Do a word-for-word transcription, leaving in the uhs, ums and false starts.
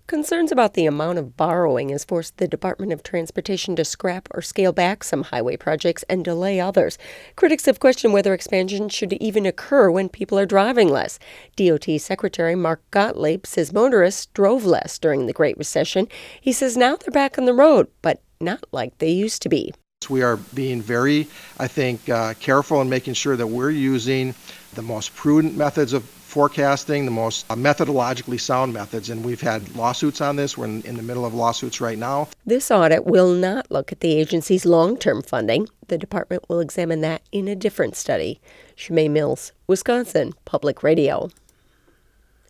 Concerns about the amount of borrowing has forced the Department of Transportation to scrap or scale back some highway projects and delay others. Critics have questioned whether expansion should even occur when people are driving less. D O T Secretary Mark Gottlieb says motorists drove less during the Great Recession. He says now they're back on the road, but not like they used to be. We are being very, I think, uh, careful in making sure that we're using the most prudent methods of forecasting, the most uh, methodologically sound methods, and we've had lawsuits on this. We're in, in the middle of lawsuits right now. This audit will not look at the agency's long-term funding. The department will examine that in a different study. Shemay Mills, Wisconsin Public Radio.